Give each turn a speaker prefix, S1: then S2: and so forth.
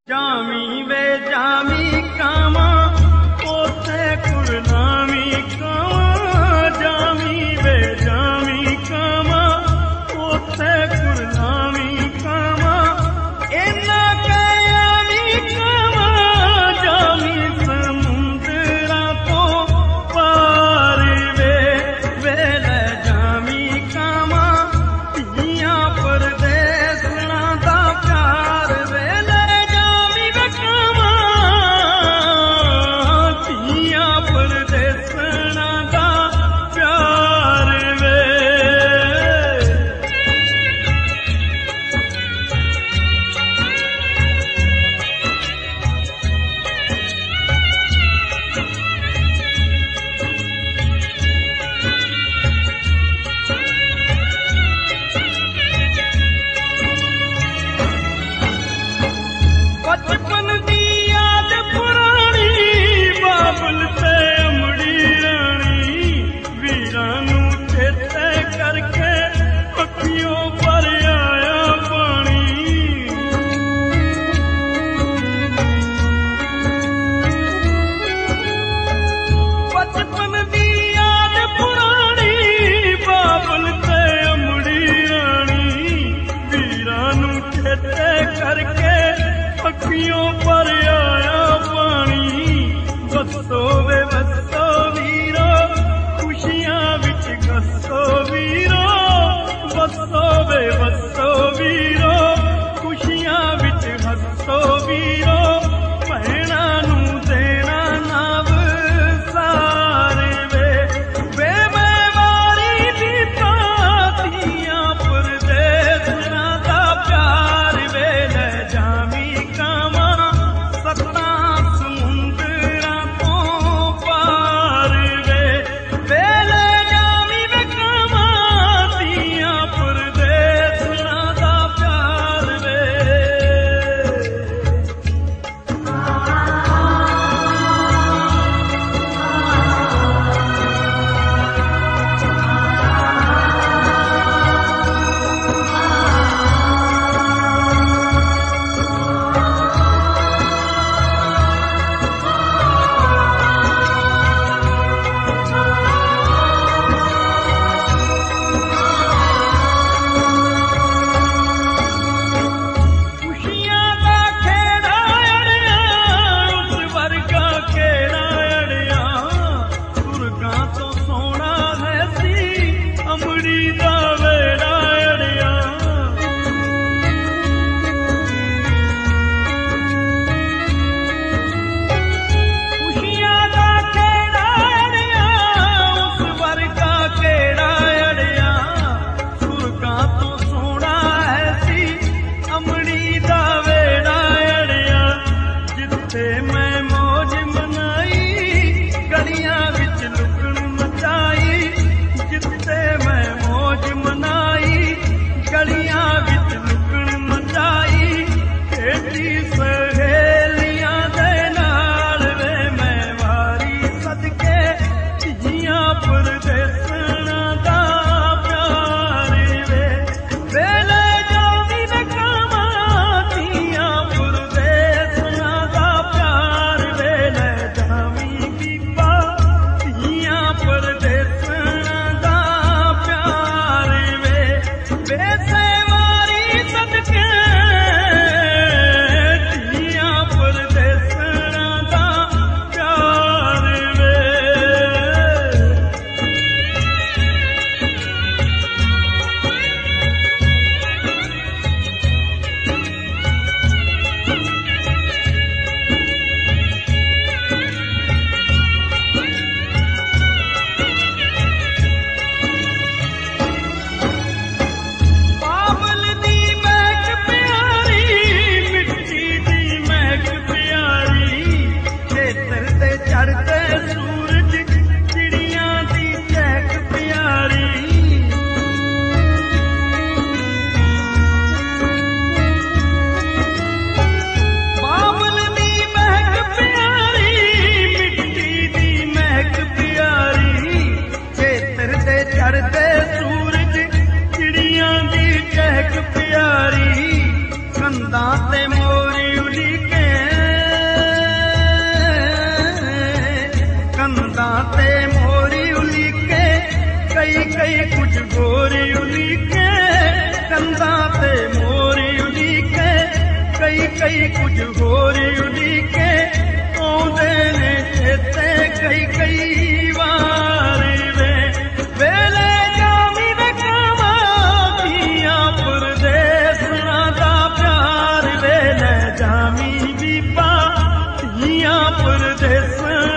S1: जामी वे जामी कामा ओथे कुरनामी कामा जामी वे जामी कामा ओथे कुरनामी कामा इन्ना कयामी कामा जामी समुंदरा तो पार वे वेले जामी कामा तिया परदेसना दा प्यार वेले बचपन दी याद पुरानी बाबल ते अमड़ी रानी वीरां नूं चेते करके अखियों पर आया पानी बचपन दी याद पुरानी बाबल ते अमड़ी रानी वीरां नूं चेते करके अखियों पर आया पानी बसो वे बसो वीरो खुशियां विच गसो वीरो बसो वे बसो वीरो खुशियां विच हसो वीरो भैणा नूं देना नव सारे वे मैं वारी दी तातियां परदेसना दा प्यार वे ले जामी मैं मौज मनाई गलियां विच लुकण मचाई जिथे मैं मौज मनाई गलियां विच लुकण मचाई खेडी सहेलियां दे नाल वे मैं वारी सदके जियां परदेसना दा प्यार वे वेले जावी न कामा तियां परदेसना दा प्यार वेले जावी बीबा तियां परदेसना दा प्यार वे वारी सदके तियां परदेसना दा प्यार वे बाबल दी महक प्यारी मिट्टी दी महक प्यारी खेतर ते चढ़ते सूरज चिड़ियां दी चहक प्यारी बाबल दी महक प्यारी मिट्टी दी महक प्यारी खेतर ते चढ़ते सूरज चिड़ियां दी चहक प्यारी कंधां ते मोरी उलीके ਕਈ ਕੁਝ ਹੋਰ ਉਡੀਕੇ ਆਉਂਦੇ ਨੇ ਚੇਤੇ ਕਈ ਵਾਰ ਵੇ ਵੇਲੇ ਜਾਮੀ ਵੇ ਕਾਵਾਂ ਧੀਆਂ ਪਰਦੇਸਾਂ ਦਾ ਪਿਆਰ ਵੇਲੇ ਜਾਮੀ ਬੀਬਾ ਧੀਆਂ ਪਰਦੇਸਾਂ